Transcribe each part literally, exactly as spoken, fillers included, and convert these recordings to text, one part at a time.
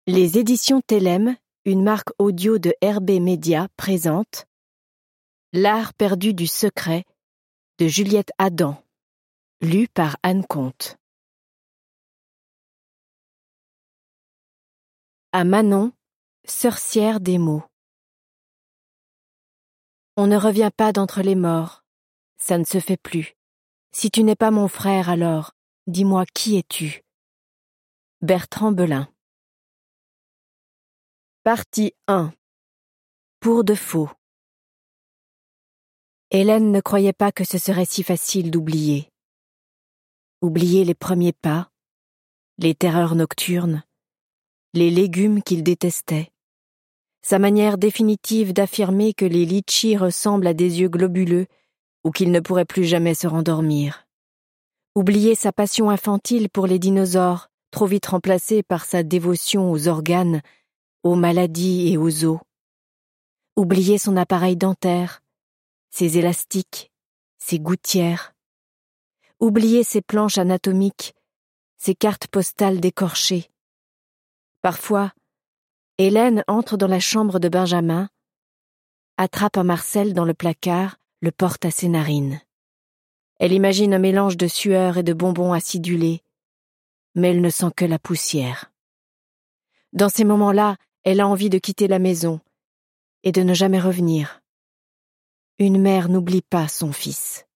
Les éditions Télème, une marque audio de R B Media, présentent L'art perdu du secret de Juliette Adam, lu par Anne Comte. À Manon, sorcière des mots. On ne revient pas d'entre les morts, ça ne se fait plus. Si tu n'es pas mon frère, alors, dis-moi qui es-tu? Bertrand Belin. Partie un. Pour de faux. Hélène ne croyait pas que ce serait si facile d'oublier. Oublier les premiers pas, les terreurs nocturnes, les légumes qu'il détestait, sa manière définitive d'affirmer que les litchis ressemblent à des yeux globuleux ou qu'il ne pourrait plus jamais se rendormir. Oublier sa passion infantile pour les dinosaures, trop vite remplacée par sa dévotion aux organes, aux maladies et aux os. Oublier son appareil dentaire, ses élastiques, ses gouttières. Oublier ses planches anatomiques, ses cartes postales décorchées. Parfois, Hélène entre dans la chambre de Benjamin, attrape un Marcel dans le placard, le porte à ses narines. Elle imagine un mélange de sueur et de bonbons acidulés, mais elle ne sent que la poussière. Dans ces moments-là, elle a envie de quitter la maison et de ne jamais revenir. Une mère n'oublie pas son fils.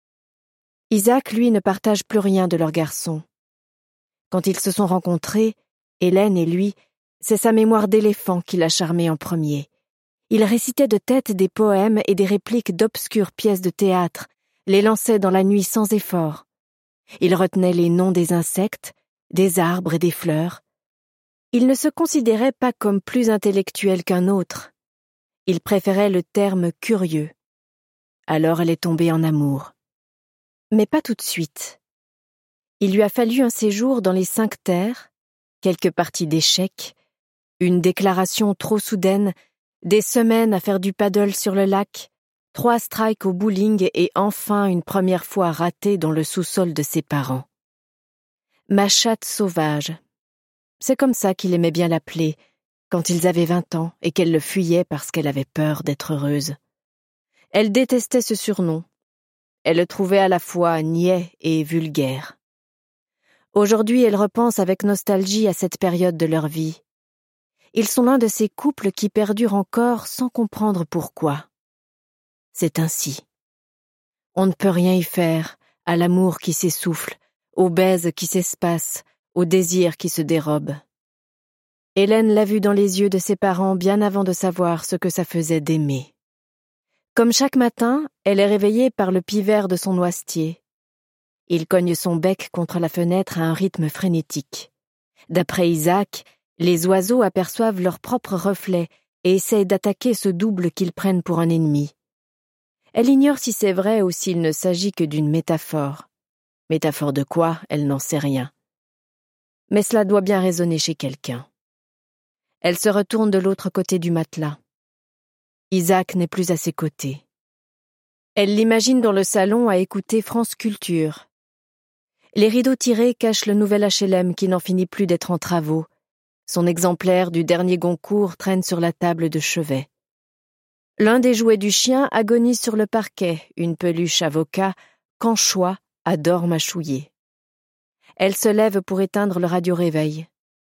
Isaac, lui, ne partage plus rien de leur garçon. Quand ils se sont rencontrés, Hélène et lui, c'est sa mémoire d'éléphant qui l'a charmé en premier. Il récitait de tête des poèmes et des répliques d'obscures pièces de théâtre, les lançait dans la nuit sans effort. Il retenait les noms des insectes, des arbres et des fleurs. Il ne se considérait pas comme plus intellectuel qu'un autre. Il préférait le terme curieux. Alors elle est tombée en amour. Mais pas tout de suite. Il lui a fallu un séjour dans les cinq terres, quelques parties d'échecs, une déclaration trop soudaine, des semaines à faire du paddle sur le lac, trois strikes au bowling et enfin une première fois ratée dans le sous-sol de ses parents. Ma chatte sauvage. C'est comme ça qu'il aimait bien l'appeler, quand ils avaient vingt ans et qu'elle le fuyait parce qu'elle avait peur d'être heureuse. Elle détestait ce surnom. Elle le trouvait à la fois niais et vulgaire. Aujourd'hui, elle repense avec nostalgie à cette période de leur vie. Ils sont l'un de ces couples qui perdurent encore sans comprendre pourquoi. C'est ainsi. On ne peut rien y faire à l'amour qui s'essouffle, aux baises qui s'espacent, au désir qui se dérobe. Hélène l'a vu dans les yeux de ses parents bien avant de savoir ce que ça faisait d'aimer. Comme chaque matin, elle est réveillée par le pivert de son noisetier. Il cogne son bec contre la fenêtre à un rythme frénétique. D'après Isaac, les oiseaux aperçoivent leurs propres reflets et essaient d'attaquer ce double qu'ils prennent pour un ennemi. Elle ignore si c'est vrai ou s'il ne s'agit que d'une métaphore. Métaphore de quoi, elle n'en sait rien. Mais cela doit bien résonner chez quelqu'un. Elle se retourne de l'autre côté du matelas. Isaac n'est plus à ses côtés. Elle l'imagine dans le salon à écouter France Culture. Les rideaux tirés cachent le nouvel H L M qui n'en finit plus d'être en travaux. Son exemplaire du dernier Goncourt traîne sur la table de chevet. L'un des jouets du chien agonise sur le parquet, une peluche avocat qu'Anchois adore mâchouiller. Elle se lève pour éteindre le radio-réveil.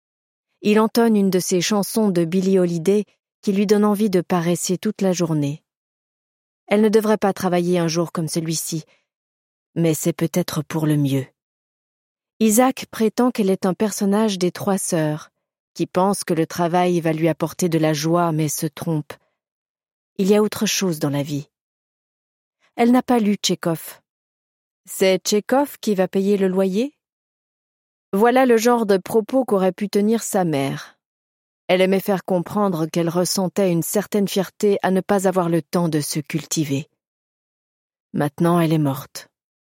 Il entonne une de ses chansons de Billie Holiday qui lui donne envie de paresser toute la journée. Elle ne devrait pas travailler un jour comme celui-ci, mais c'est peut-être pour le mieux. Isaac prétend qu'elle est un personnage des Trois Sœurs, qui pense que le travail va lui apporter de la joie mais se trompe. Il y a autre chose dans la vie. Elle n'a pas lu Tchekhov. C'est Tchekhov qui va payer le loyer? Voilà le genre de propos qu'aurait pu tenir sa mère. Elle aimait faire comprendre qu'elle ressentait une certaine fierté à ne pas avoir le temps de se cultiver. Maintenant, elle est morte.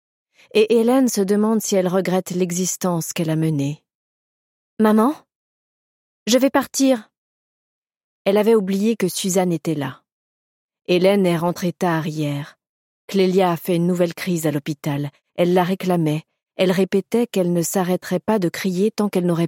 Et Hélène se demande si elle regrette l'existence qu'elle a menée. « Maman, je vais partir. » Elle avait oublié que Suzanne était là. Hélène est rentrée tard hier. Clélia a fait une nouvelle crise à l'hôpital. Elle la réclamait. Elle répétait qu'elle ne s'arrêterait pas de crier tant qu'elle n'aurait